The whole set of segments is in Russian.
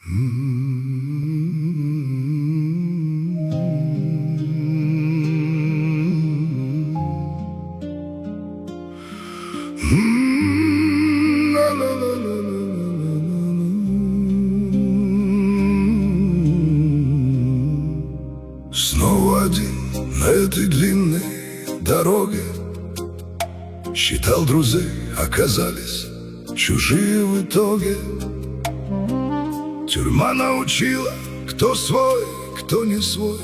Снова один на этой длинной дороге. Считал друзей, оказались чужие в итоге. Тюрьма научила, кто свой, кто не свой.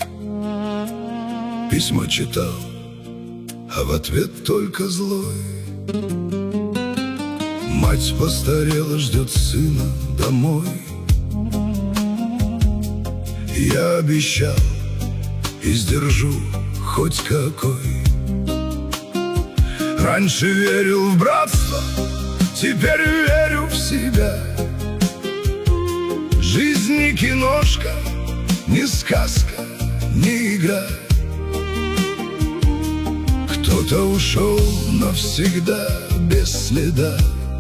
Письма читал, а в ответ только злой. Мать постарела, ждет сына домой. Я обещал и сдержу хоть какой. Раньше верил в братство, теперь верю в себя. Жизнь не киношка, не сказка, не игра. Кто-то ушел навсегда без следа.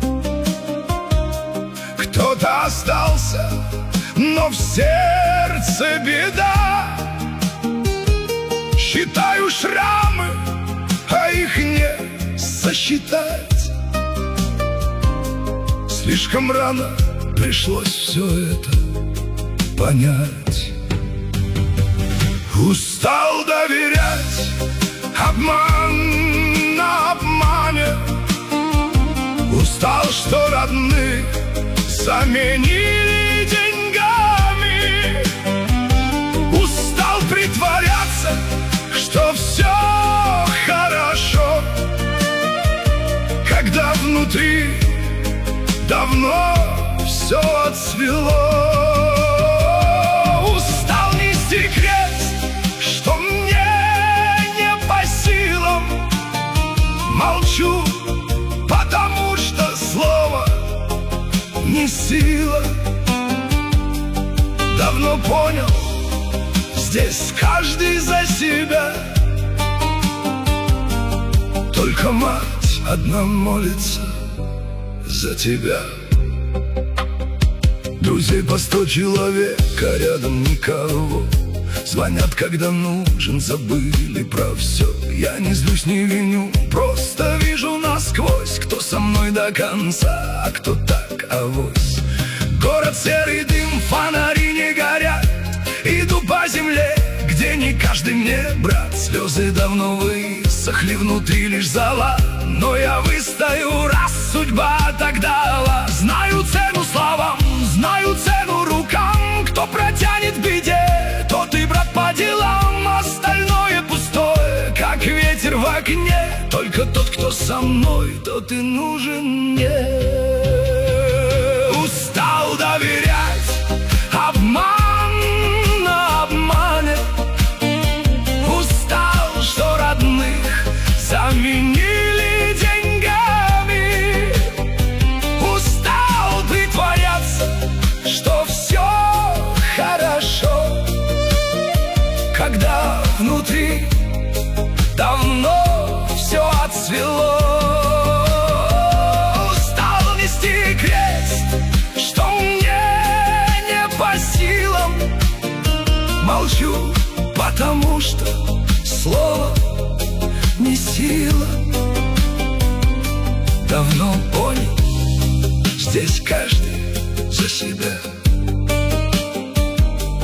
Кто-то остался, но в сердце беда. Считаю шрамы, а их не сосчитать. Слишком рано пришлось все это понять. Устал доверять, обман на обмане. Устал, что родных заменили деньгами. Устал притворяться, что все хорошо, когда внутри давно все отцвело. Устал нести крест, что мне не по силам. Молчу, потому что слово не сила. Давно понял, здесь каждый за себя. Только мать одна молится за тебя. Друзей по 100 человек, а рядом никого. Звонят, когда нужен, забыли про все. Я не злюсь, не виню, просто вижу насквозь, кто со мной до конца, а кто так авось. Город серый, дым, фонари не горят. Иду по земле, где не каждый мне брат. Слезы давно высохли, внутри лишь зола. Но я выстою, раз судьба так дала. Знаю цену словам, знаю цену рукам. Кто протянет в беде, тот и брат по делам. Остальное пустое, как ветер в окне. Только тот, кто со мной, тот и нужен мне. Устал доверять, обман на обмане. Устал, что родных заменили деньгами. Устал притворяться, что все хорошо, когда внутри давно все отцвело. Устал нести крест, что мне не по силам. Молчу, потому что слово не сила. Давно понял, здесь каждый за себя.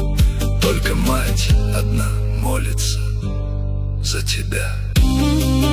Только мать одна молится за тебя.